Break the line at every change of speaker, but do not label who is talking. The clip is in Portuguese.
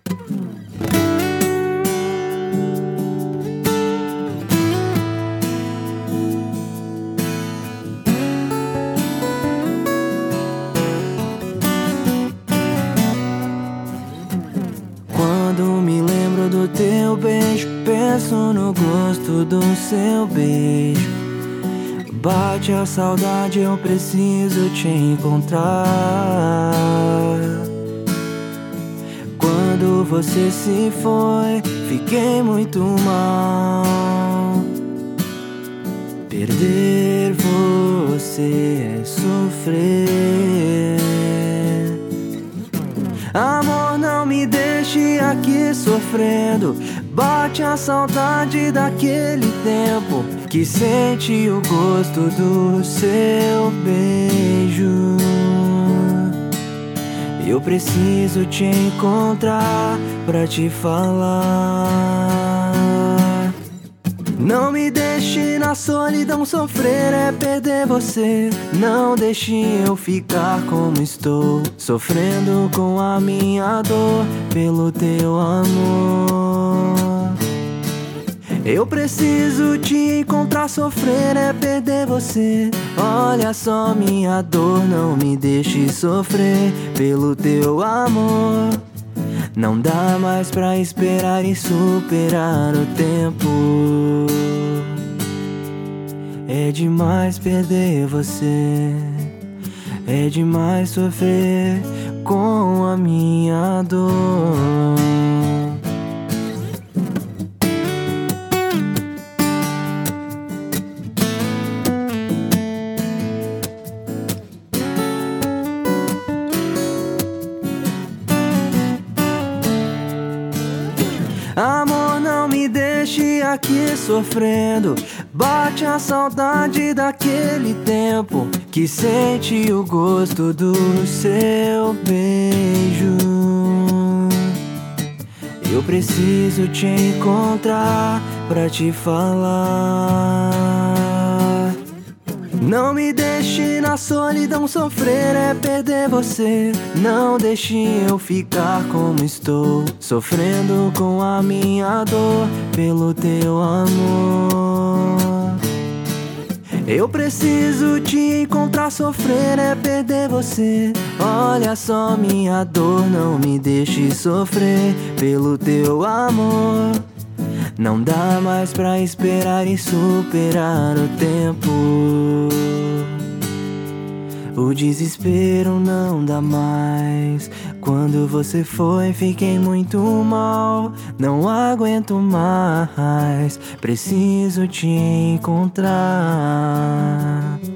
Quando me lembro do teu beijo, penso no gosto do seu beijo. Bate a saudade, eu preciso te encontrar. Quando você se foi, fiquei muito mal. Perder você é sofrer. Amor, não me deixe aqui sofrendo. Bate a saudade daquele tempo que sente o gosto do seu beijo. Eu preciso te encontrar pra te falar. Não me deixe na solidão sofrer, é perder você. Não deixe eu ficar como estou, sofrendo com a minha dor pelo teu amor. Eu preciso te encontrar, sofrer é perder você. Olha só minha dor, não me deixe sofrer pelo teu amor. Não dá mais pra esperar e superar o tempo. É demais perder você. É demais sofrer com a minha dor. Amor, não me deixe aqui sofrendo. Bate a saudade daquele tempo que sente o gosto do seu beijo. Eu preciso te encontrar pra te falar. Não me deixe na solidão sofrer, é perder você. Não deixe eu ficar como estou, sofrendo com a minha dor pelo teu amor. Eu preciso te encontrar, sofrer é perder você. Olha só minha dor, não me deixe sofrer pelo teu amor. Não dá mais pra esperar e superar o tempo. O desespero não dá mais. Quando você foi, fiquei muito mal. Não aguento mais, preciso te encontrar.